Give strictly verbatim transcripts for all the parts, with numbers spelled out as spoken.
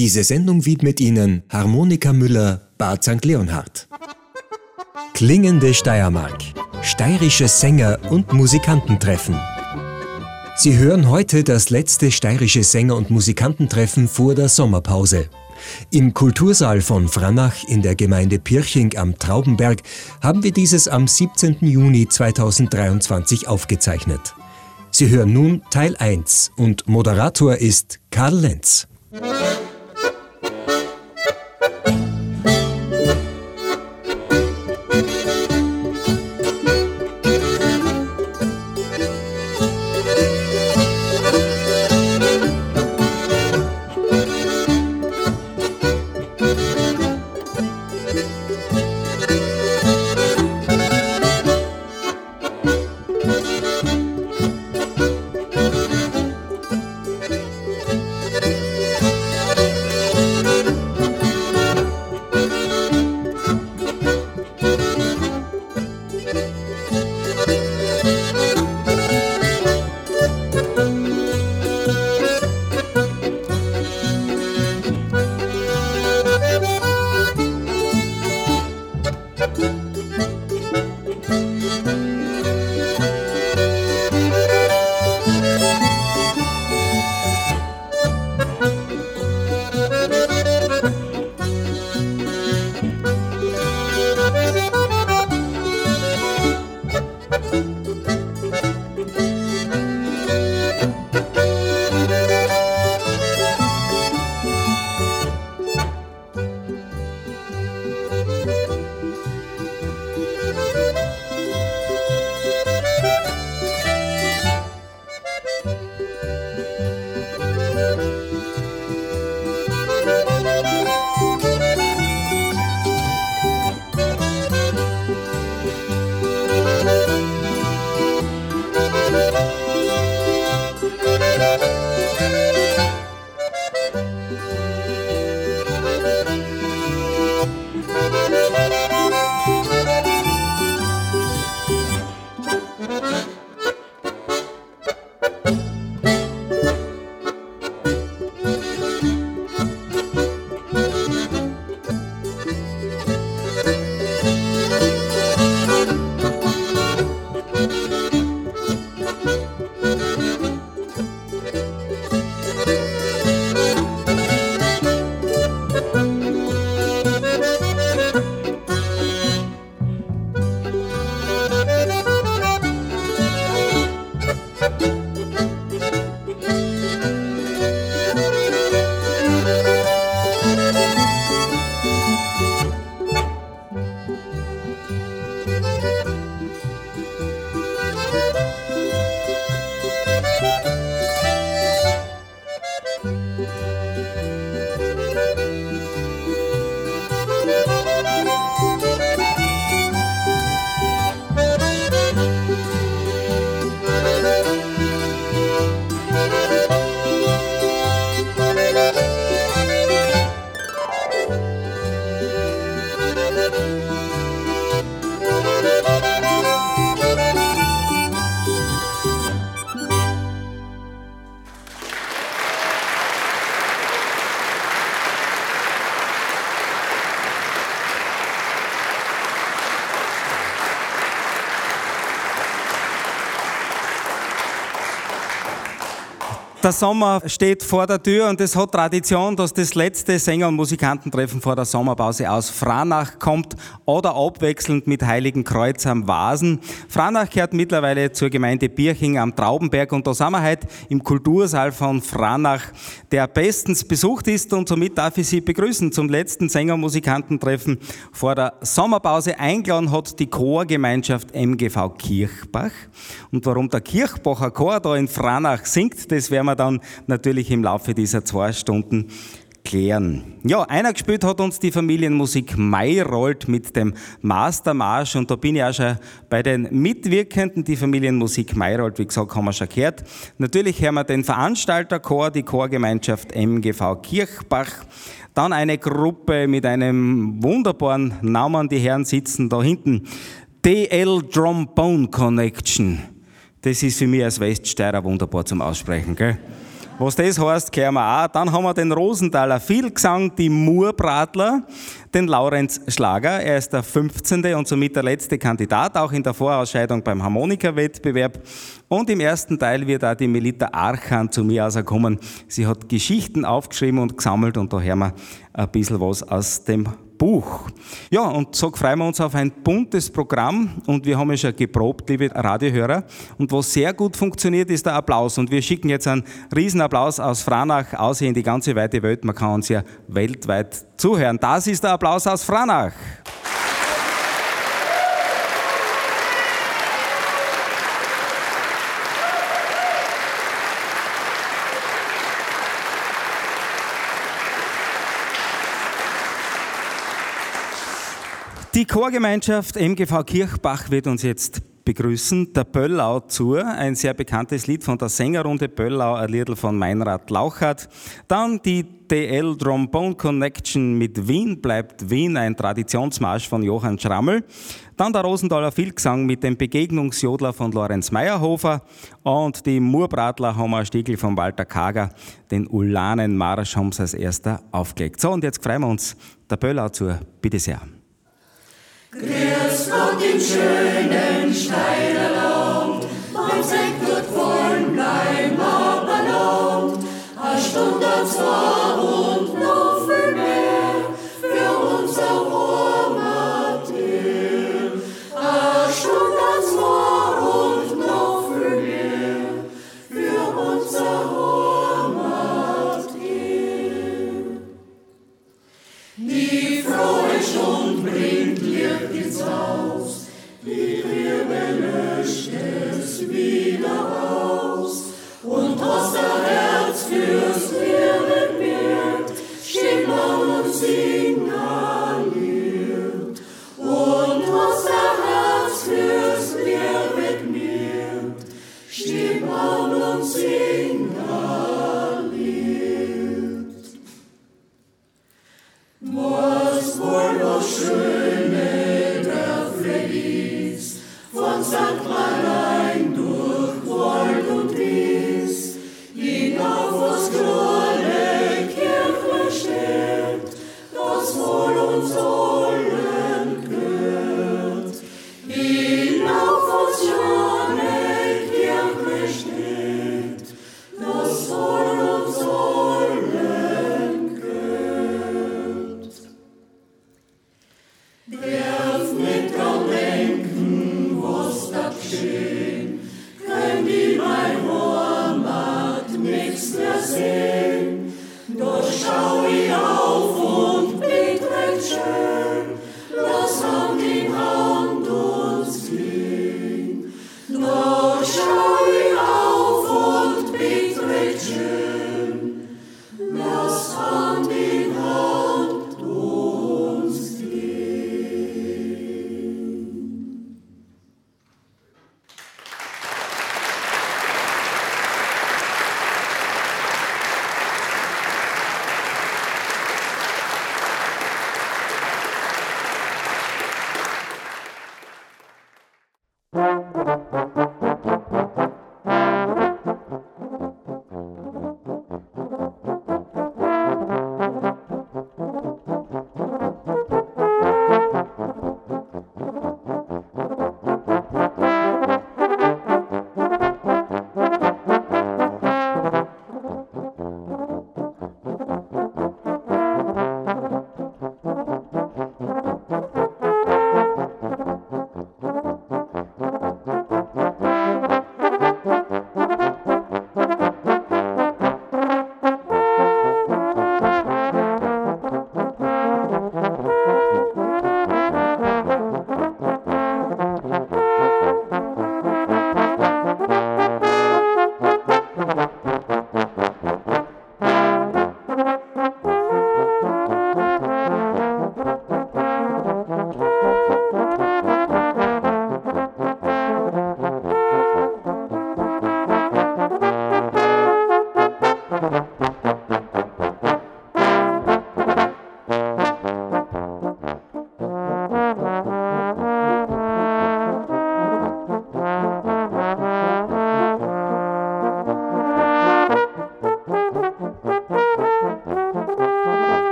Diese Sendung widmet Ihnen Harmonika Müller, Bad Sankt Leonhard. Klingende Steiermark. Steirische Sänger und Musikantentreffen. Sie hören heute das letzte steirische Sänger- und Musikantentreffen vor der Sommerpause. Im Kultursaal von Frannach in der Gemeinde Pirching am Traubenberg haben wir dieses am siebzehnten Juni zweitausenddreiundzwanzig aufgezeichnet. Sie hören nun Teil eins und Moderator ist Karl Lenz. Der Sommer steht vor der Tür und es hat Tradition, dass das letzte Sänger- und Musikantentreffen vor der Sommerpause aus Frannach kommt oder abwechselnd mit Heiligenkreuz am Wasen. Frannach gehört mittlerweile zur Gemeinde Pirching am Traubenberg und da sind wir heute im Kultursaal von Frannach, der bestens besucht ist und somit darf ich Sie begrüßen zum letzten Sänger- und Musikantentreffen vor der Sommerpause. Eingeladen hat die Chorgemeinschaft M G V Kirchbach und warum der Kirchbacher Chor da in Frannach singt, das werden wir dann natürlich im Laufe dieser zwei Stunden klären. Ja, einer gespielt hat uns die Familienmusik Mayrold mit dem Mastermarsch und da bin ich auch schon bei den Mitwirkenden. Die Familienmusik Mayrold, wie gesagt, haben wir schon gehört. Natürlich hören wir den Veranstalterchor, die Chorgemeinschaft M G V Kirchbach. Dann eine Gruppe mit einem wunderbaren Namen, die Herren sitzen da hinten. D L Trombone Connection. Das ist für mich als Weststeirer wunderbar zum Aussprechen, gell? Was das heißt, kehren wir auch. Dann haben wir den Rosenthaler Vielgesang, die Murbradler, den Laurenz Schlager. Er ist der fünfzehnte und somit der letzte Kandidat, auch in der Vorausscheidung beim Harmonika-Wettbewerb. Und im ersten Teil wird auch die Melita Archan zu mir rauskommen. Sie hat Geschichten aufgeschrieben und gesammelt und da hören wir ein bisschen was aus dem Buch. Ja, und so freuen wir uns auf ein buntes Programm und wir haben ja schon geprobt, liebe Radiohörer. Und was sehr gut funktioniert, ist der Applaus. Und wir schicken jetzt einen Riesenapplaus aus Franach aus in die ganze weite Welt. Man kann uns ja weltweit zuhören. Das ist der Applaus aus Franach. Die Chorgemeinschaft M G V Kirchbach wird uns jetzt begrüßen. Der Böllau zu, ein sehr bekanntes Lied von der Sängerrunde Böllau, ein Liedl von Meinrad Lauchert. Dann die D L Trombone Connection mit Wien bleibt Wien, ein Traditionsmarsch von Johann Schrammel. Dann der Rosenthaler Vielgesang mit dem Begegnungsjodler von Lorenz Meyerhofer. Und die Murbradler haben ein Stiegel von Walter Kager. Den Ulanenmarsch haben sie als erster aufgelegt. So, und jetzt freuen wir uns der Böllau zu. Bitte sehr. Grüß Gott im schönen Steirerland, beim Sektort vollen bleiben aber lang. Eine Stunde, zwei und noch viel mehr für unser Heimat hier. Eine Stunde, zwei und noch viel mehr für unser Heimat hier. Die frohe Stunde bringt Licht ins Haus, die Trübe löscht es wieder aus. Und was der Herz fürs Leben wird, stimmt an und singt ein Lied. Und was der Herz fürs Leben wird, stimmt an und singt ein Lied. Was wohl das Schöne der Feliz von Sankt Marlein durch Wald und Wies hinauf aus kleine Kirche steht, das wohl uns allen gehört. Hinauf aus kleine Kirche steht, das wohl uns allen gehört. Darf nicht dran denken, was da geschieht.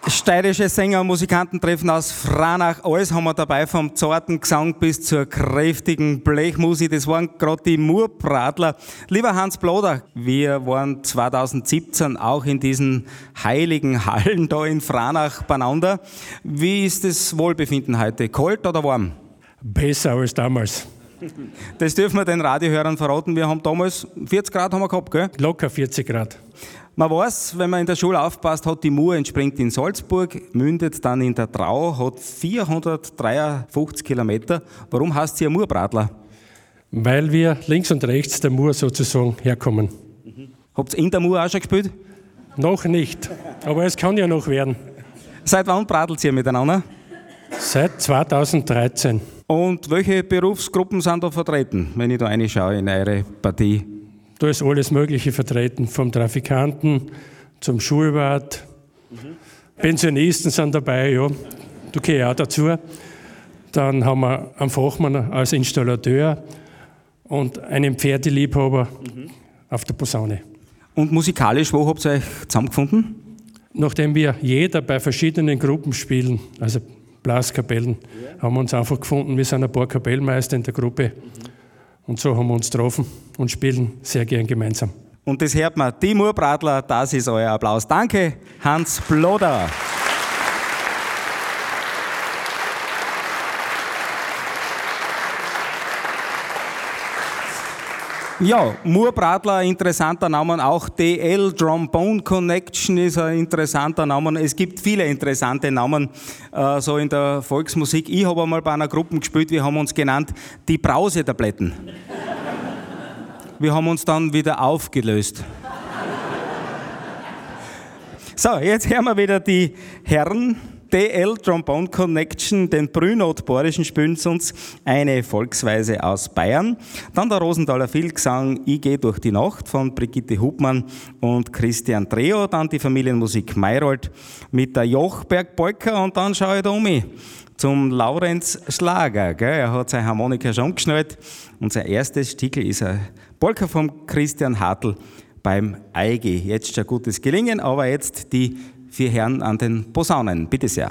Steirische Sänger und Musikantentreffen aus Franach. Alles haben wir dabei, vom zarten Gesang bis zur kräftigen Blechmusik. Das waren gerade die Murbradler. Lieber Hans Bloder, wir waren zweitausendsiebzehn auch in diesen heiligen Hallen da in Franach beieinander. Wie ist das Wohlbefinden heute? Kalt oder warm? Besser als damals. Das dürfen wir den Radiohörern verraten. Wir haben damals vierzig Grad haben wir gehabt, gell? Locker vierzig Grad. Man weiß, wenn man in der Schule aufpasst, hat die Mur entspringt in Salzburg, mündet dann in der Trau, hat vierhundertdreiundfünfzig Kilometer. Warum heißt sie ein Murbradler? Weil wir links und rechts der Mur sozusagen herkommen. Mhm. Habt ihr in der Mur auch schon gespielt? Noch nicht, aber es kann ja noch werden. Seit wann bradelt ihr miteinander? Seit zweitausenddreizehn. Und welche Berufsgruppen sind da vertreten, wenn ich da reinschaue in eure Partie? Da ist alles Mögliche vertreten, vom Trafikanten zum Schulwart. Mhm. Pensionisten sind dabei, ja, da gehöre ich auch dazu. Dann haben wir einen Fachmann als Installateur und einen Pferdeliebhaber mhm. auf der Posaune. Und musikalisch, wo habt ihr euch zusammengefunden? Nachdem wir jeder bei verschiedenen Gruppen spielen, also Blaskapellen, ja. haben wir uns einfach gefunden, wir sind ein paar Kapellmeister in der Gruppe. Mhm. Und so haben wir uns getroffen und spielen sehr gern gemeinsam. Und das hört man, die Murbradler, das ist euer Applaus. Danke, Hans Bloder. Ja, Murbradler, interessanter Name, auch D L, Trombone Connection ist ein interessanter Name. Es gibt viele interessante Namen äh, so in der Volksmusik. Ich habe einmal bei einer Gruppe gespielt, wir haben uns genannt die Brausetabletten. Wir haben uns dann wieder aufgelöst. So, jetzt hören wir wieder die Herren. D L Trombone Connection, den Brünot-Borischen spielen sie uns eine Volksweise aus Bayern. Dann der Rosenthaler Vielgesang Ich geh durch die Nacht von Brigitte Hubmann und Christian Dreo. Dann die Familienmusik Mayrold mit der Jochberg-Polka und dann schaue ich da um mich zum Laurenz Schlager. Gell? Er hat seine Harmonika schon geschnallt und sein erstes Stickel ist ein Polka von Christian Hartl beim Eigi. Jetzt schon gutes Gelingen, aber jetzt die vier Herren an den Posaunen. Bitte sehr.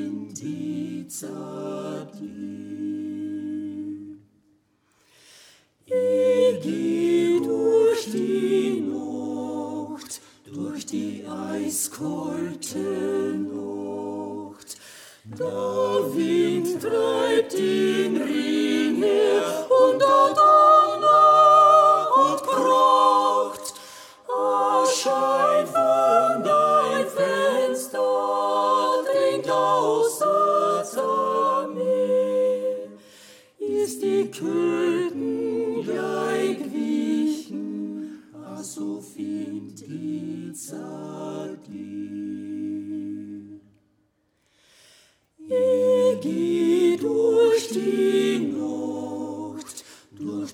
find die Zadie. Ich geh durch die Nacht, durch die eiskalte Nacht. Der Wind treibt den Ring her und der Donner und kracht. A Schein von dein Fenster dringt aus der Zamee. Ist die Köten gleich gewichen, a so find die Zadie. Ich geh durch die Nacht, durch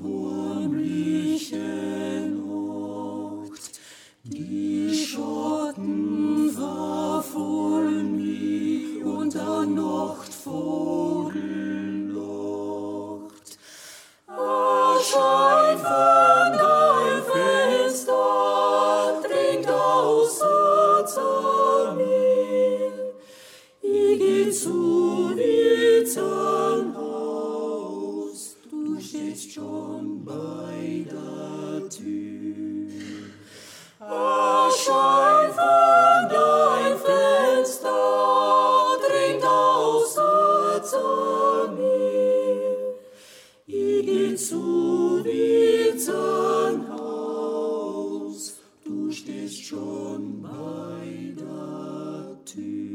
unheimliche Nacht. Die Schatten verfolgen mich und der Nachtvogel lacht. A Schein von dein Fenster dringt aus der Zamee. Ich geh zu Witzern Haus, du stehst schon bei der Tür. A Schein von dein Fenster dringt aus der Zamee. Ich geh zu Witzern Haus, du stehst schon bei der Tür.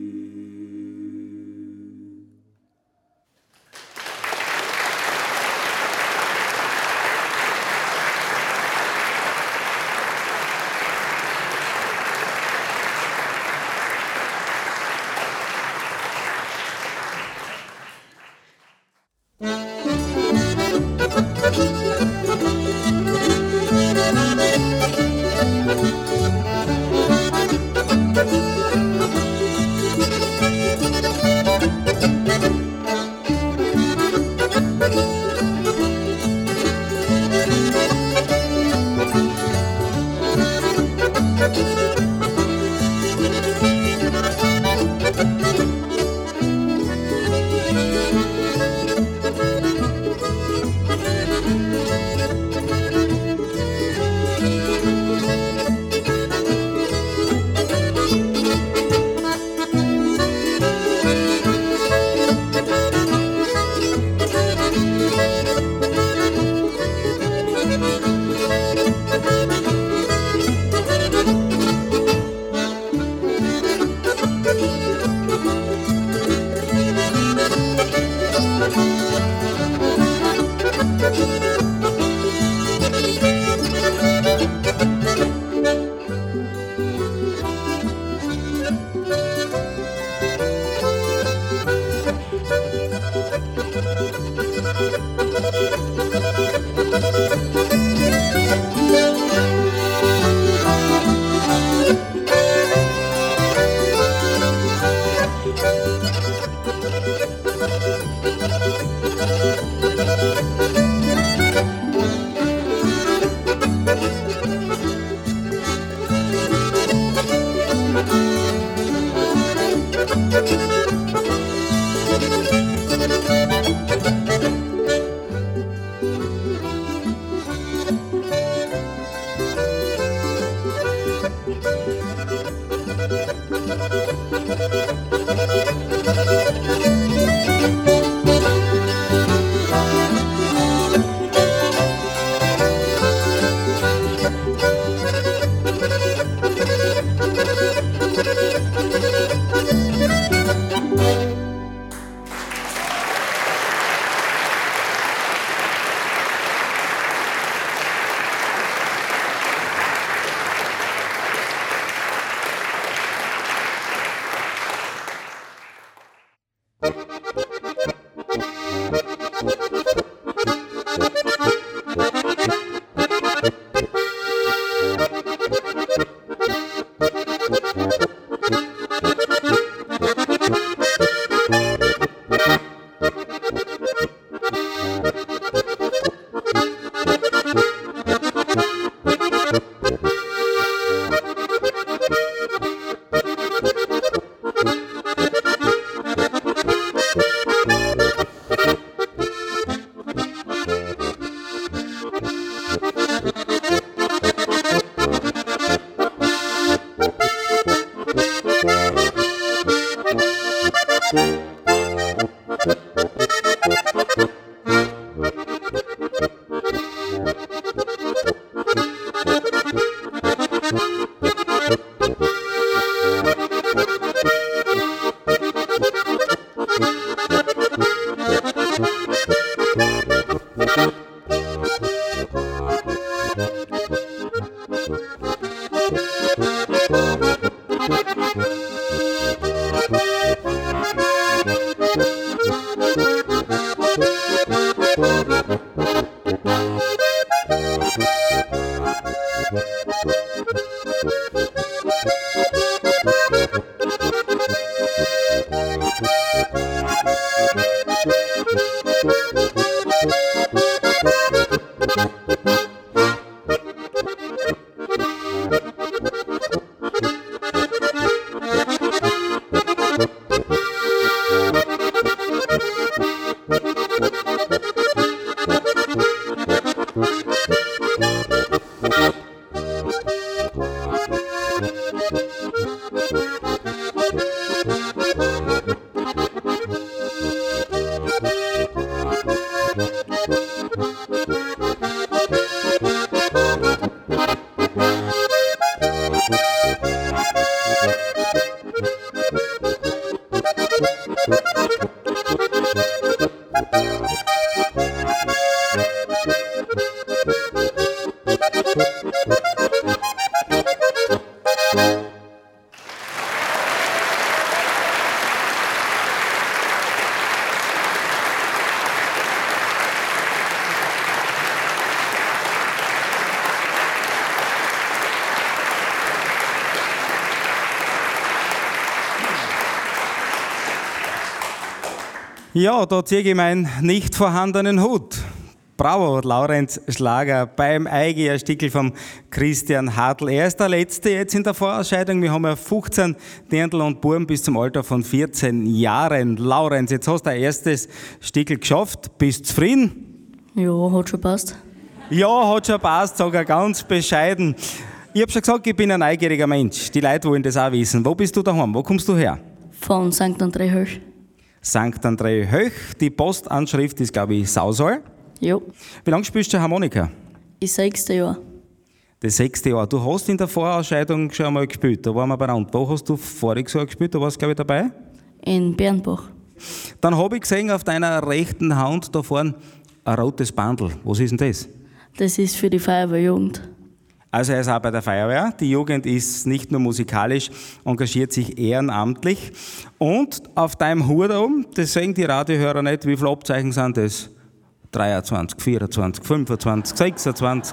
Ja, da ziehe ich meinen nicht vorhandenen Hut. Bravo, Laurenz Schlager beim eigenen Stickel vom Christian Hartl. Er ist der Letzte jetzt in der Vorausscheidung. Wir haben ja fünfzehn Dirndl und Buben bis zum Alter von vierzehn Jahren. Laurenz, jetzt hast du dein erstes Stickel geschafft. Bist du zufrieden? Ja, hat schon passt. Ja, hat schon passt, sage ich ganz bescheiden. Ich habe schon gesagt, ich bin ein neugieriger Mensch. Die Leute wollen das auch wissen. Wo bist du daheim? Wo kommst du her? Von Sankt André Höch. Sankt André Höch. Die Postanschrift ist, glaube ich, Sausal. Ja, Wie lange spielst du Harmonika? das sechste Jahr. Das sechste Jahr. Du hast in der Vorausscheidung schon einmal gespielt. Da waren wir bei Rand. Wo hast du voriges Jahr gespielt? Da warst du, glaube ich, dabei. In Bernbach. Dann habe ich gesehen, auf deiner rechten Hand da vorne ein rotes Bandel. Was ist denn das? Das ist für die Feuerwehrjugend. Also er ist auch bei der Feuerwehr. Die Jugend ist nicht nur musikalisch, engagiert sich ehrenamtlich. Und auf deinem Hut oben, das sehen die Radiohörer nicht, wie viele Abzeichen sind das? dreiundzwanzig, vierundzwanzig, fünfundzwanzig, sechsundzwanzig.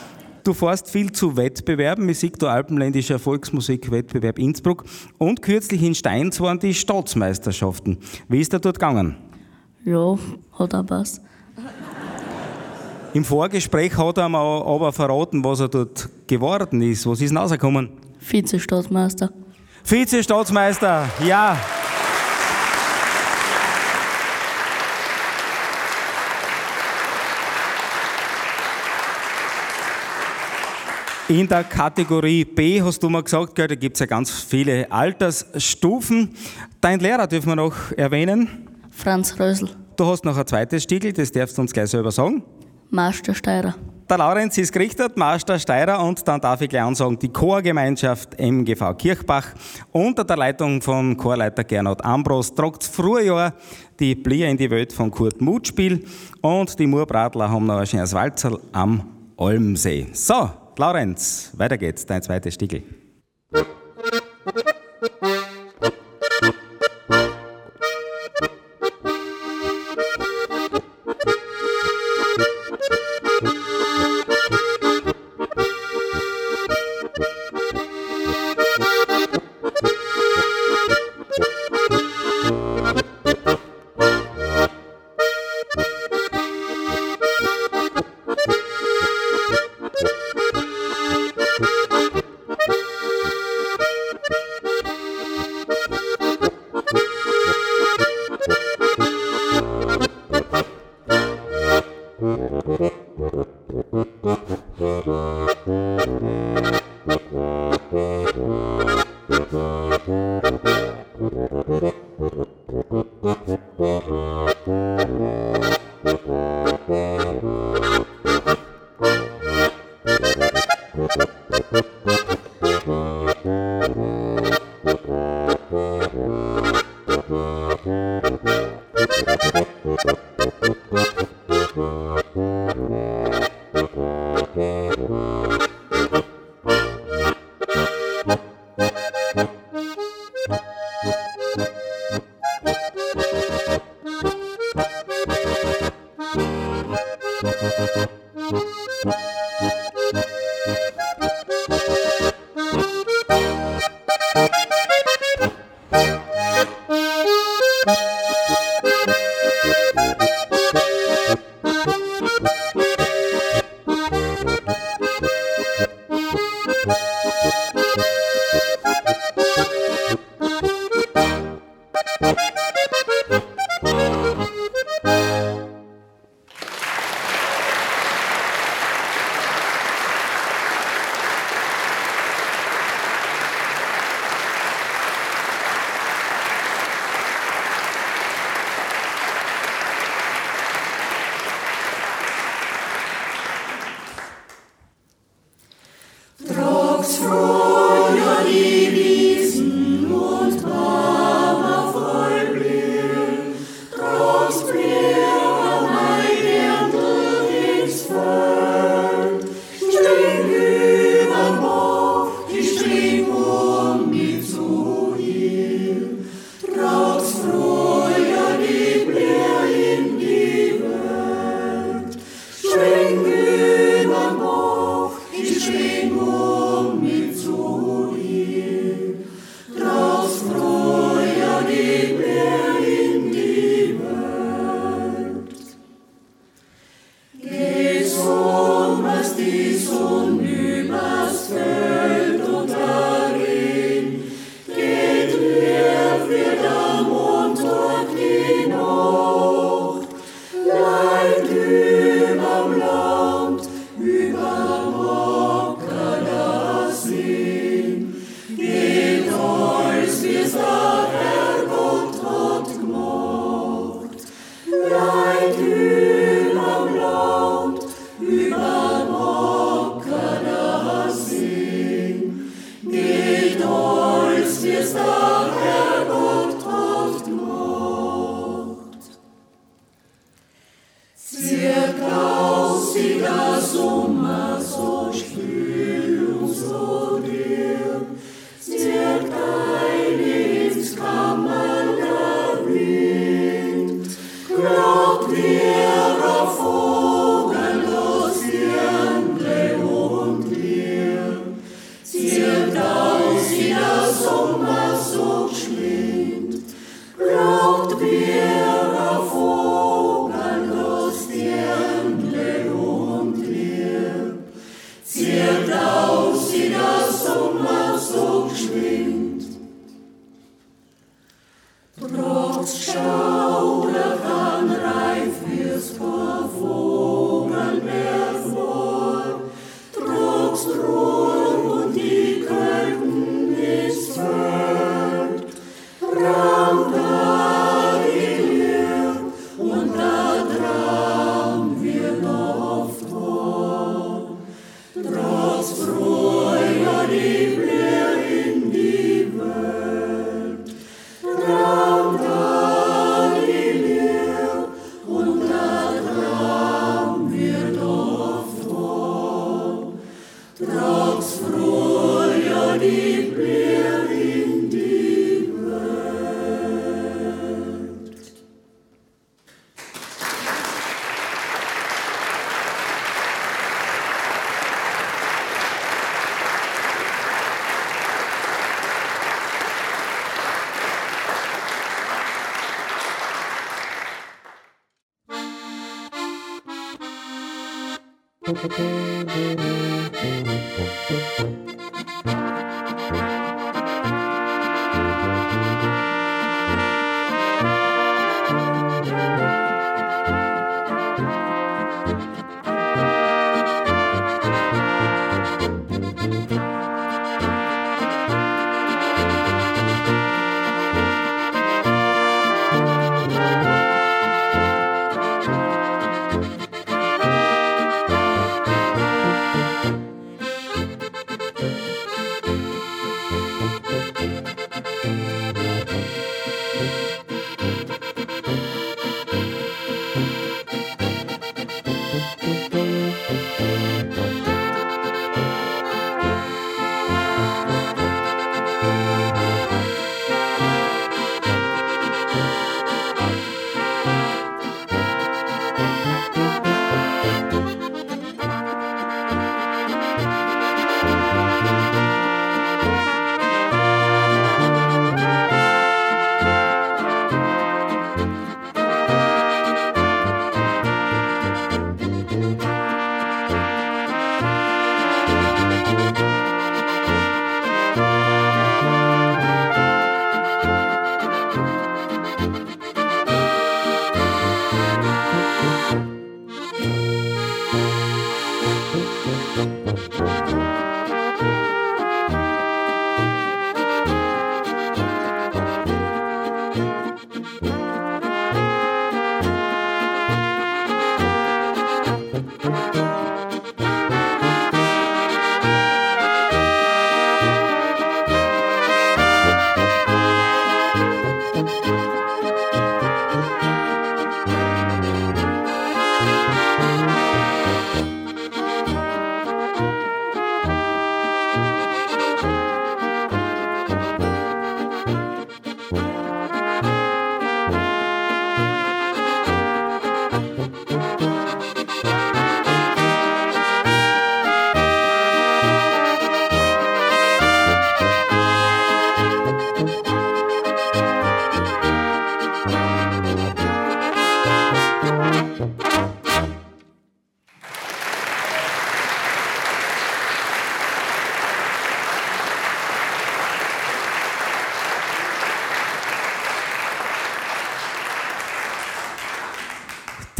Du fährst viel zu Wettbewerben. Ich sehe da Alpenländischer Volksmusikwettbewerb Innsbruck. Und kürzlich in Steins waren die Staatsmeisterschaften. Wie ist der dort gegangen? Ja, hat auch passt. Im Vorgespräch hat er mir aber verraten, was er dort geworden ist. Was ist denn rausgekommen? Vize-Staatsmeister. Vize-Staatsmeister, ja. In der Kategorie B hast du mir gesagt, gell, da gibt es ja ganz viele Altersstufen. Dein Lehrer dürfen wir noch erwähnen. Franz Rösel. Du hast noch ein zweites Stickel, das darfst du uns gleich selber sagen. Meister Steirer. Der Laurenz ist gerichtet, Meister Steirer, und dann darf ich gleich ansagen, die Chorgemeinschaft M G V Kirchbach unter der Leitung von Chorleiter Gernot Ambros tragt das Frühjahr die Blier in die Welt von Kurt Mutspiel, und die Murbradler haben noch ein schönes Walzerl am Olmsee. So, Laurenz, weiter geht's, dein zweites Stickel.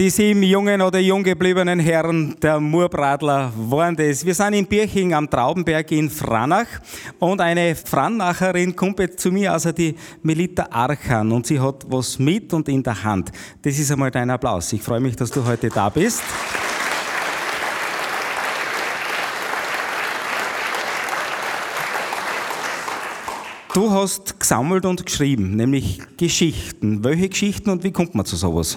Die sieben jungen oder jung gebliebenen Herren der Murbradler waren das. Wir sind in Birching am Traubenberg in Franach und eine Franacherin kommt jetzt zu mir, also die Melita Archan, und sie hat was mit und in der Hand. Das ist einmal dein Applaus. Ich freue mich, dass du heute da bist. Du hast gesammelt und geschrieben, nämlich Geschichten. Welche Geschichten und wie kommt man zu sowas?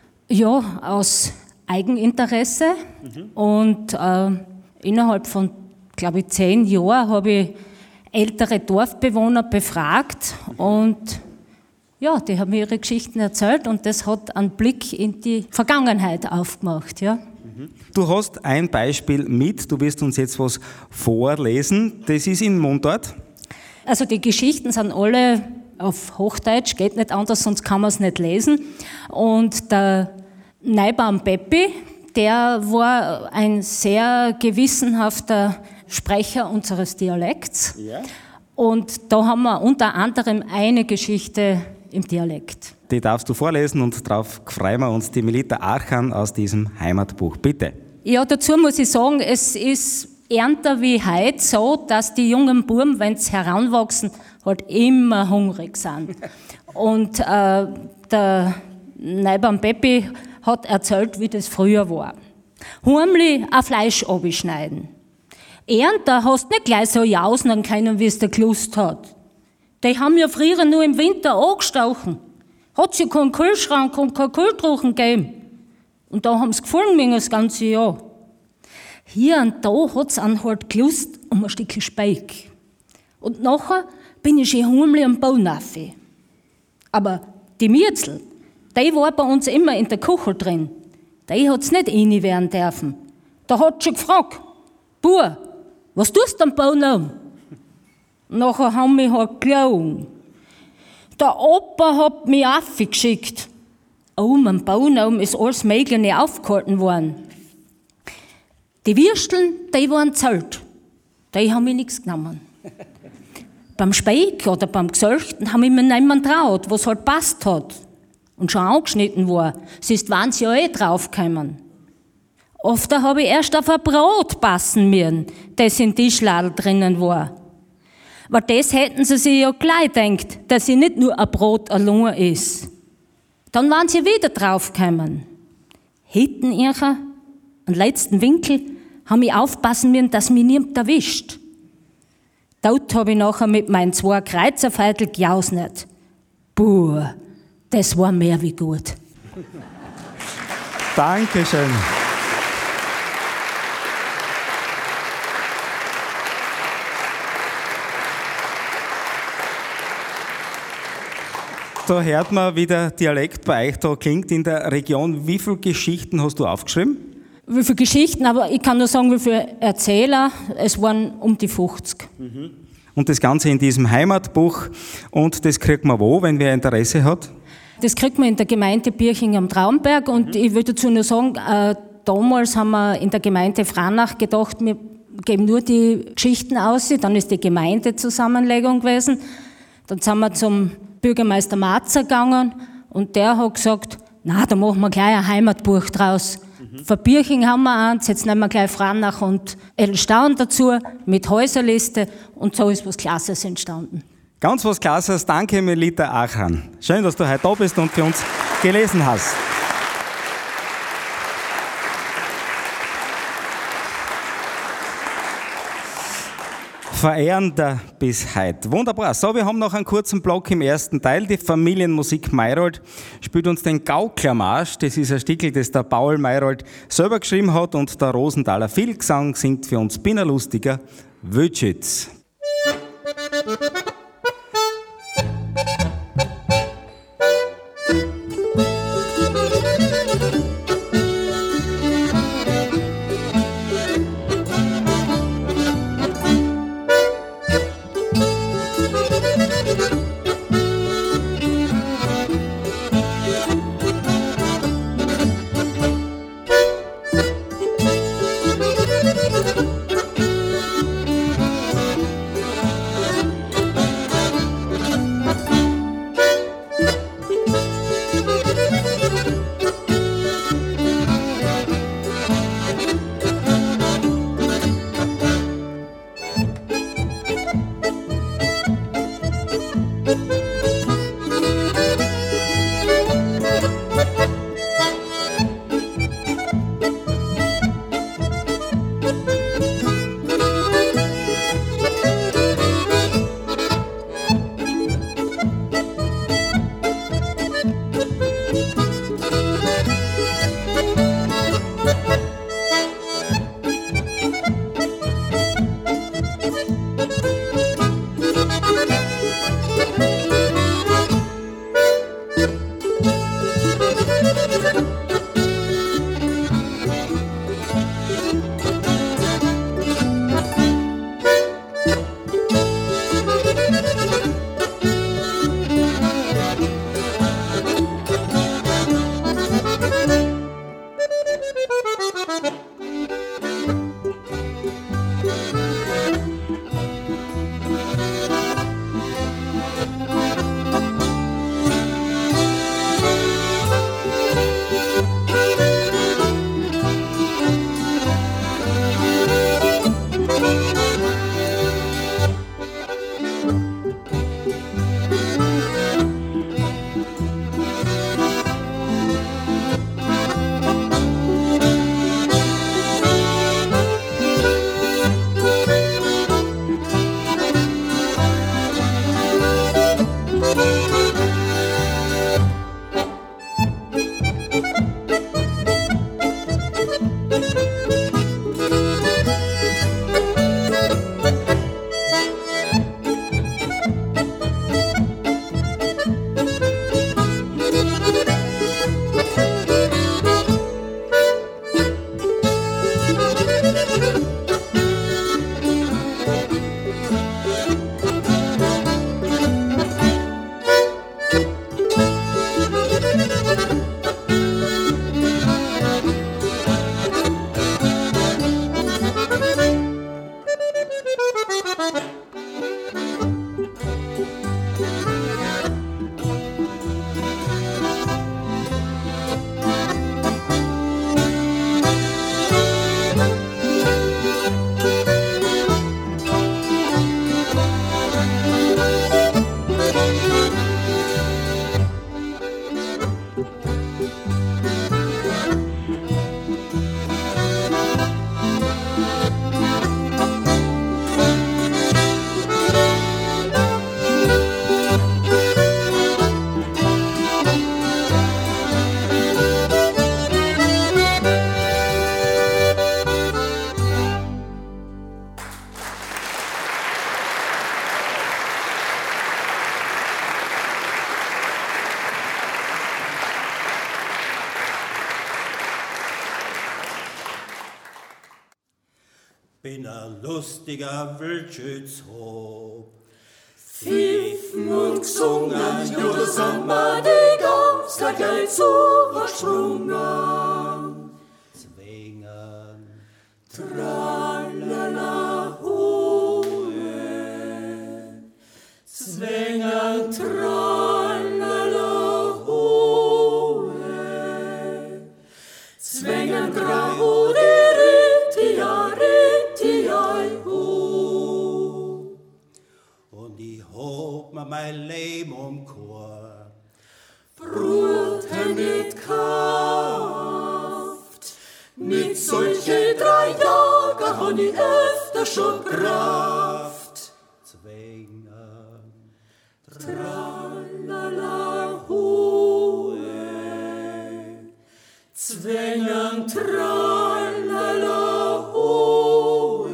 Ja, aus Eigeninteresse. Mhm. Und äh, innerhalb von, glaube ich, zehn Jahren habe ich ältere Dorfbewohner befragt. Mhm. Und ja, die haben mir ihre Geschichten erzählt und das hat einen Blick in die Vergangenheit aufgemacht. Ja. Mhm. Du hast ein Beispiel mit, du wirst uns jetzt was vorlesen. Das ist in Mundart. Also die Geschichten sind alle auf Hochdeutsch, geht nicht anders, sonst kann man es nicht lesen. Und der Neibaum Peppi, der war ein sehr gewissenhafter Sprecher unseres Dialekts. Ja. Und da haben wir unter anderem eine Geschichte im Dialekt. Die darfst du vorlesen und darauf freuen wir uns, die Melita Archan aus diesem Heimatbuch. Bitte. Ja, dazu muss ich sagen, es ist ernter wie heute so, dass die jungen Buben, wenn sie heranwachsen, halt immer hungrig sind. Und äh, der Neibaum Peppi hat erzählt, wie das früher war. Heimli ein Fleisch abschneiden. Ernter hast nicht gleich so jausen können, wie es der gelust hat. Die haben ja früher nur im Winter angestochen. Hat sie keinen Kühlschrank und keinen Kühltruchen gegeben. Und da haben sie gefallen das ganze Jahr. Hier und da hat es einen halt gelust um ein Stückchen Speck. Und nachher bin ich schon heimlich am Baunaffe. Aber die Mürzel, die war bei uns immer in der Küche drin. Die hat es nicht rein werden dürfen. Da hat sie gefragt, Bub, was tust du am Baunaum? Nachher haben wir halt gelogen. Der Opa hat mich aufgeschickt. Oh, am Baunaum ist alles Mögliche aufgehalten worden. Die Würsteln, die waren zählt. Die haben mir nichts genommen. Beim Speck oder beim Gesölchten haben wir mir niemand traut, was halt passt hat. Und schon angeschnitten war. Sonst waren sie ja eh draufgekommen. Oft habe ich erst auf ein Brot passen müssen, das in Tischladel drinnen war. Aber das hätten sie sich ja gleich gedacht, dass sie nicht nur ein Brot allein ist. Dann waren sie wieder draufgekommen. Hätten ihre am letzten Winkel haben ich aufpassen müssen, dass mich niemand erwischt. Dort habe ich nachher mit meinen zwei Kreuzerfeitel gejausnet. Puh, das war mehr wie gut. Dankeschön. Da hört man, wie der Dialekt bei euch da klingt in der Region. Wie viele Geschichten hast du aufgeschrieben? Wie viele Geschichten, aber ich kann nur sagen, wie viele Erzähler. Es waren um die fünfzig. Mhm. Und das Ganze in diesem Heimatbuch. Und das kriegt man wo, wenn wer Interesse hat? Das kriegt man in der Gemeinde Birching am Traubenberg. Und mhm. ich will dazu nur sagen, äh, damals haben wir in der Gemeinde Franach gedacht, wir geben nur die Geschichten aus. Dann ist die Gemeindezusammenlegung gewesen. Dann sind wir zum Bürgermeister Marzer gegangen und der hat gesagt, na, da machen wir gleich ein Heimatbuch draus. Mhm. Für Birching haben wir eins, jetzt nehmen wir gleich Franach und Edelstaun dazu mit Häuserliste und so ist was Klasses entstanden. Ganz was Klasses, danke Melita Archan. Schön, dass du heute da bist und für uns gelesen hast. Verehrender bis heute. Wunderbar. So, wir haben noch einen kurzen Block im ersten Teil. Die Familienmusik Mayrold spielt uns den Gauklermarsch. Das ist ein Stickel, das der Paul Mayrold selber geschrieben hat und der Rosenthaler Vielgesang singt für uns Binnerlustiger Wötschitz. Bin ein lustiger Wildschützhof. Pfiffen und gesungen, ja, da sind wir die Gauster gleich zuversprungen. Zwingen, tralala, hohe. Zwingen, tralala, hohe. Zwingen, grau, die Rittia, Rittia, ho. und ich hab mir mein Leben umgehört. Brote nicht kauft, mit solche drei Jager han ich öfter schon Kraft. Zwingen, Tralala, hohe. Zwängen, tralala, hohe.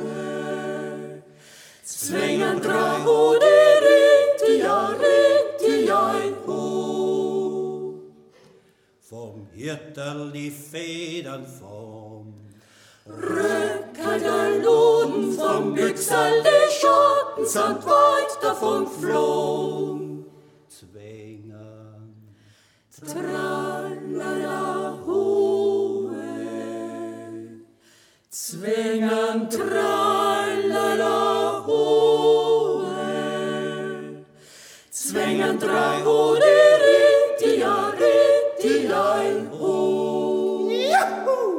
Zwängen, drei, ho, die Rittia, Rittia, ho. vom Hirtel die Federn vom Röckel der Loden, vom Büchsel die Schatten sind weit davon flohen. Zwingen, Tralala, hohe. Zwingen, tralala, hohe. Zwingen, drei, ho, die Rittia, Rittia, ho. Juhu!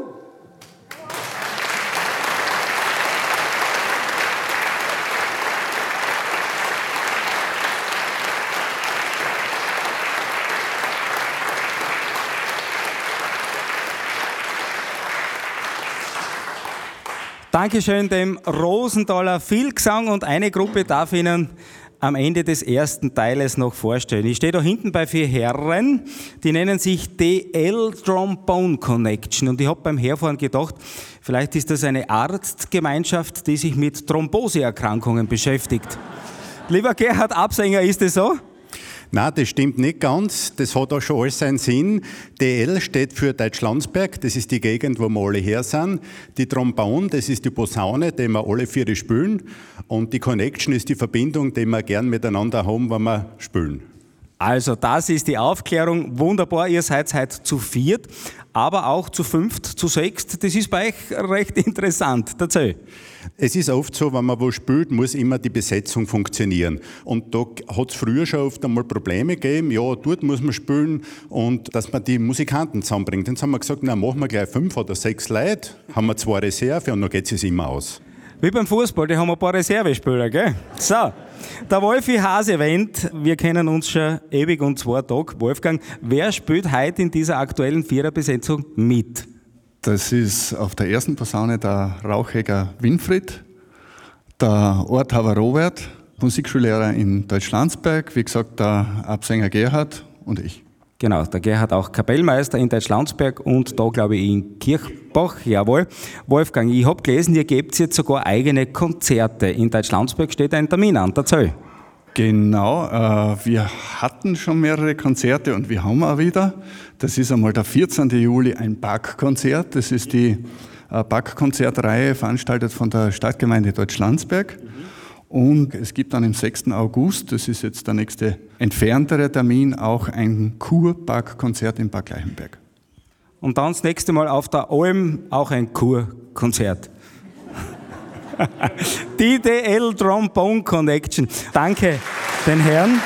Dankeschön dem Rosenthaler Vielgesang, und eine Gruppe darf Ihnen am Ende des ersten Teiles noch vorstellen. Ich stehe da hinten bei vier Herren, die nennen sich D L Trombone Connection, und ich habe beim Herfahren gedacht, vielleicht ist das eine Arztgemeinschaft, die sich mit Thromboseerkrankungen beschäftigt. Lieber Gerhard Absänger, ist das so? Nein, das stimmt nicht ganz. Das hat auch schon alles seinen Sinn. D L steht für Deutschlandsberg, das ist die Gegend, wo wir alle her sind. Die Trombone, das ist die Posaune, die wir alle vier spielen. Und die Connection ist die Verbindung, die wir gern miteinander haben, wenn wir spielen. Also das ist die Aufklärung. Wunderbar, ihr seid heute zu viert, aber auch zu fünft, zu sechst. Das ist bei euch recht interessant. Erzähl. Es ist oft so, wenn man wo spielt, muss immer die Besetzung funktionieren. Und da hat es früher schon oft einmal Probleme gegeben. Ja, dort muss man spielen, und dass man die Musikanten zusammenbringt. Dann haben wir gesagt, na, machen wir gleich fünf oder sechs Leute, haben wir zwei Reserve und dann geht es immer aus. Wie beim Fußball, die haben ein paar Reservespieler, gell? So. Der Wolfi Haas-Event, wir kennen uns schon ewig und zwei Tage. Wolfgang, wer spielt heute in dieser aktuellen Viererbesetzung mit? Das ist auf der ersten Posaune der Rauchjäger Winfried, der Orthaber Robert, Musikschullehrer in Deutschlandsberg, wie gesagt der Absänger Gerhard und ich. Genau, der Gerhard auch Kapellmeister in Deutschlandsberg und da glaube ich in Kirchbach, jawohl. Wolfgang, ich habe gelesen, ihr gebt jetzt sogar eigene Konzerte. In Deutschlandsberg steht ein Termin an, erzähl. Genau, äh, wir hatten schon mehrere Konzerte und wir haben auch wieder. Das ist einmal der vierzehnten Juli ein Backkonzert. Das ist die äh, Backkonzertreihe, veranstaltet von der Stadtgemeinde Deutschlandsberg. Mhm. Und es gibt dann am sechsten August, das ist jetzt der nächste entferntere Termin, auch ein Kurbackkonzert in Bad Gleichenberg. Und dann das nächste Mal auf der Alm auch ein Kurkonzert. Die D L Trombone Connection. Danke den Herren.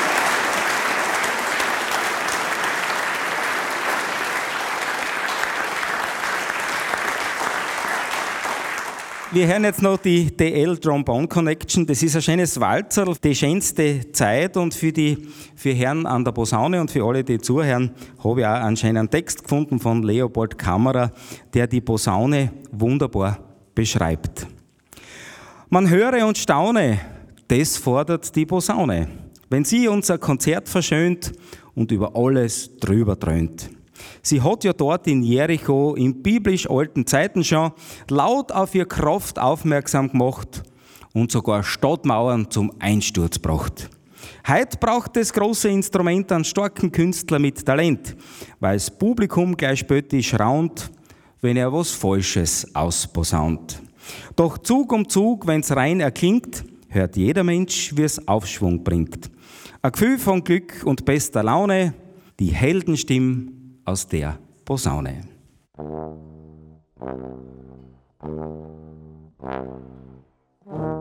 Wir hören jetzt noch die D L Trombone Connection. Das ist ein schönes Walzerl, die schönste Zeit. Und für die für Herren an der Posaune und für alle, die zuhören, habe ich auch einen schönen Text gefunden von Leopold Kammerer, der die Posaune wunderbar beschreibt. Man höre und staune, das fordert die Posaune, wenn sie unser Konzert verschönt und über alles drüber dröhnt. Sie hat ja dort in Jericho in biblisch alten Zeiten schon laut auf ihr Kraft aufmerksam gemacht und sogar Stadtmauern zum Einsturz gebracht. Heute braucht das große Instrument einen starken Künstler mit Talent, weil das Publikum gleich spöttisch raunt, wenn er was Falsches ausposaunt. Doch Zug um Zug, wenn's rein erklingt, hört jeder Mensch, wie es Aufschwung bringt. Ein Gefühl von Glück und bester Laune, die Heldenstimme aus der Posaune. Thank you.